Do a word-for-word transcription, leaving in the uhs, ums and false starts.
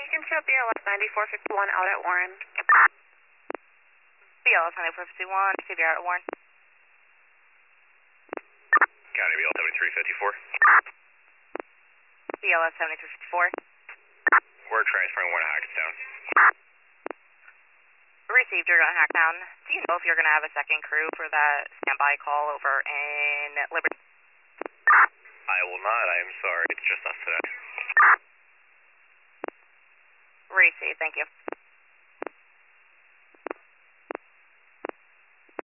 you can show B L S ninety-four fifty-one out at Warren. B L S ninety-four fifty-one, C B R at Warren. County B L seventy-three fifty-four. B L S seventy-three fifty-four. We're transferring one to Hackettstown. Received, you're going to Hacktown. Do you know if you're going to have a second crew for that standby call over in Liberty? I will not, I am sorry, it's just us today. Received, thank you.